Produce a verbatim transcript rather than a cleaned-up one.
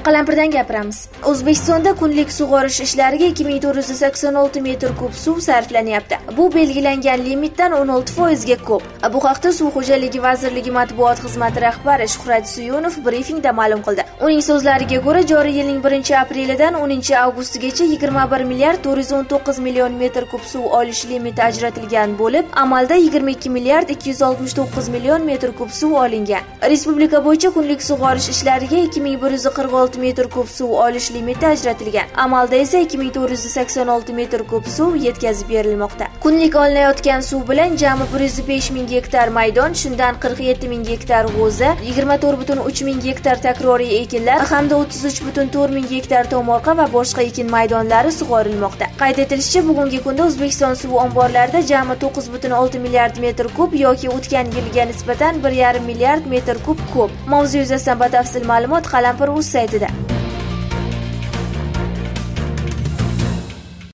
Qalampirdan gapiramiz. O'zbekistonda kunlik sug'orish ishlariga ikki ming to'rt yuz sakson olti metr kub suv sarflanyapti. Bu belgilangan limitdan o'n olti foiz ga ko'p. Bu haqda Suv xo'jaligi vazirligi matbuot xizmati rahbari Shuhrat Suyunov brifingda ma'lum qildi. Uning so'zlariga ko'ra, joriy yilning birinchi aprelidan o'ninchi avgustigacha yigirma bir milliard to'rt yuz o'n to'qqiz million metr kub suv olish limiti ajratilgan bo'lib, amalda yigirma ikki milliard ikki yuz oltmish to'qqiz million metr kub suv olingan. Respublika bo'yicha kunlik sug'orish ishlariga ikki ming bir yuz qirq olti metr kub suv olish limiti ajratilgan. Amalda esa ikki ming to'rt yuz sakson olti metr kub suv yetkazib berilmoqda. Kunlik olinayotgan suv bilan jami bir yuz besh ming gektar maydon, shundan qirq yetti ming gektar g'o'za, yigirma to'rt butun uch ming gektar takroriy ekinlar hamda o'ttiz uch butun to'rt ming gektar tomorqa va boshqa ekin maydonlari sug'orilmoqda. Qayd etilishicha, bugungi kunda O'zbekiston suv omborlarida jami to'qqiz butun olti milliard metr kub yoki o'tgan yilga nisbatan bir yarim milliard metr kub ko'p. Mavzu yuzasidan batafsil ma'lumot Qalampir.uz saytida.